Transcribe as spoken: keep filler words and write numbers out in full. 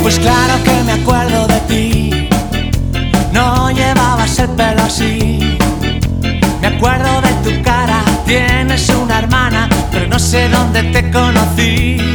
Pues claro que me acuerdo de ti, no llevabas el pelo así. Me acuerdo de tu cara, tienes una hermana, pero no sé dónde te conocí.